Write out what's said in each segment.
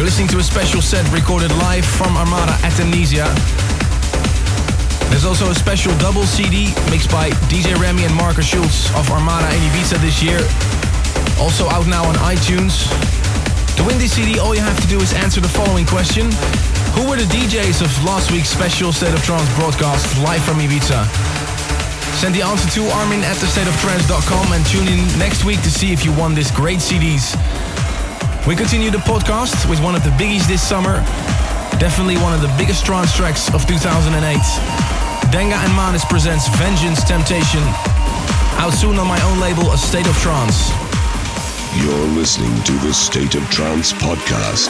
listening to a special set recorded live from Armada at Amnesia. There's also a special double CD mixed by DJ Remy and Marcus Schultz of Armada in Ibiza this year. Also out now on iTunes. To win this CD, all you have to do is answer the following question. Who were the DJs of last week's special State of Trance broadcast live from Ibiza? Send the answer to armin@thestateoftrance.com and tune in next week to see if you won this great CDs. We continue the podcast with one of the biggies this summer. Definitely one of the biggest trance tracks of 2008. Denga and Manis presents Vengeance Temptation. Out soon on my own label, A State of Trance. You're listening to the State of Trance podcast.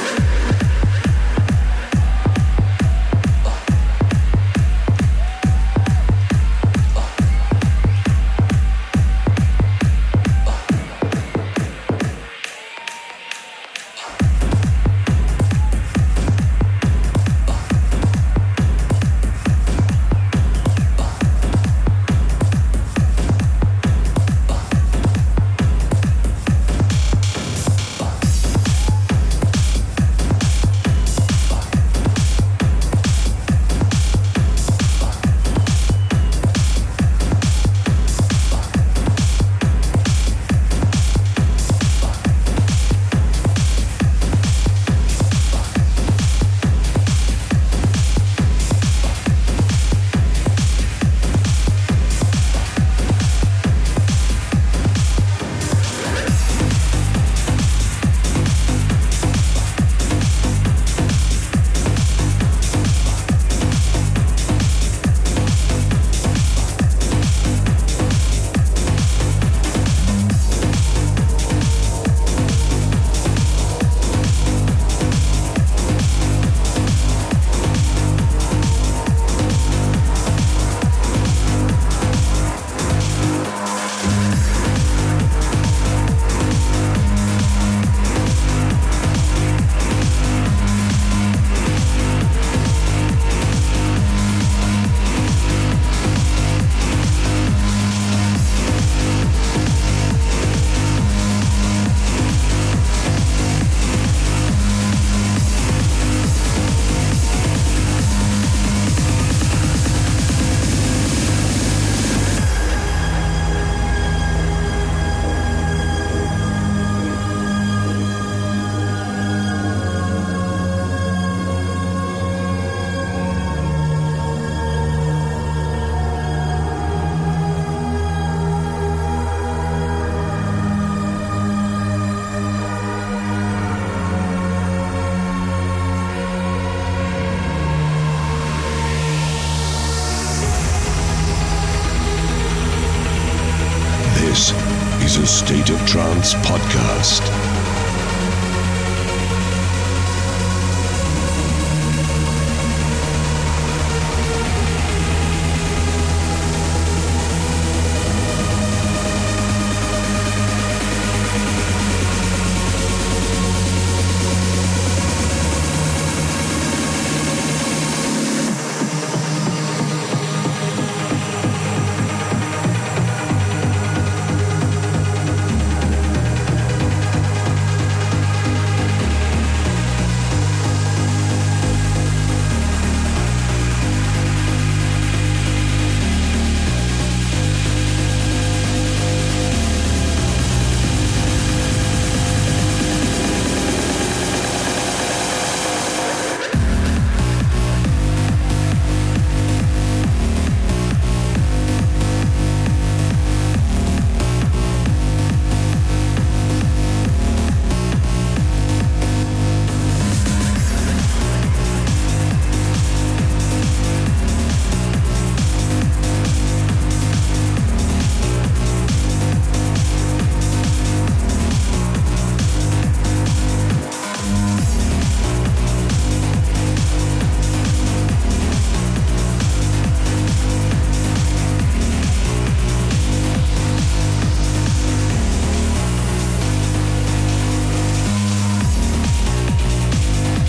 This is a State of Trance podcast.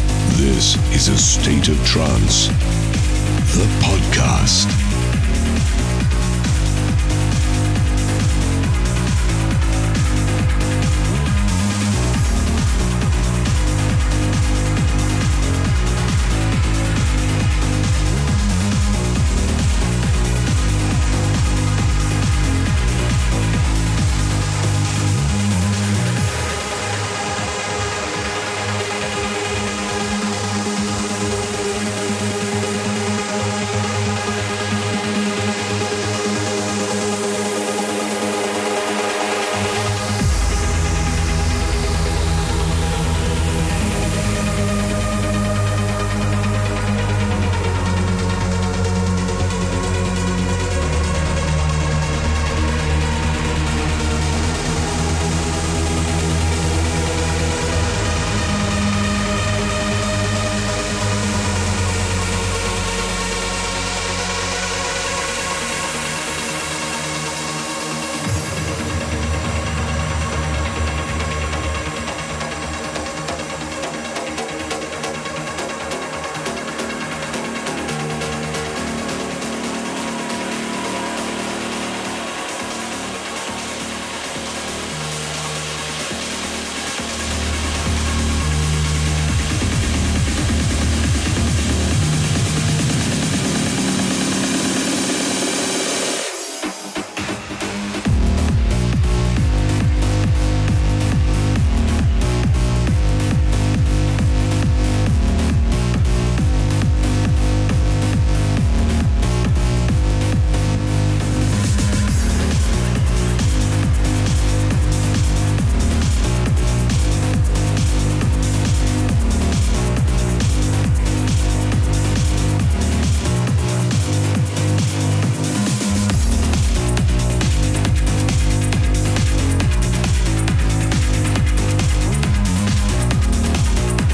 This is a State of Trance, the podcast.